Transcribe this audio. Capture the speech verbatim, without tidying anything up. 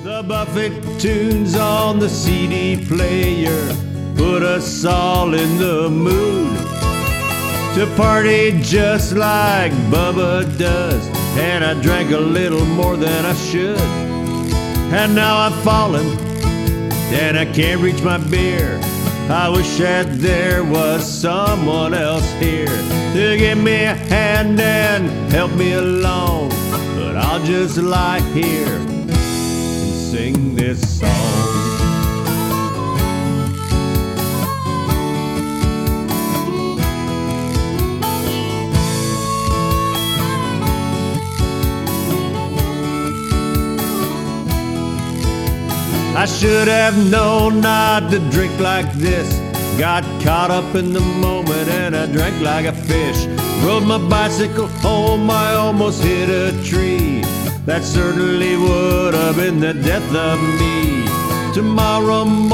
The Buffett tunes on the C D player put us all in the mood to party just like Bubba does. And I drank a little more than I should, and now I'm falling and I can't reach my beer. I wish that there was someone else here to give me a hand and help me along, but I'll just lie here and sing this song. I should have known not to drink like this. Got caught up in the moment and I drank like a fish. Rode my bicycle home, I almost hit a tree. That certainly would have been the death of me. Tomorrow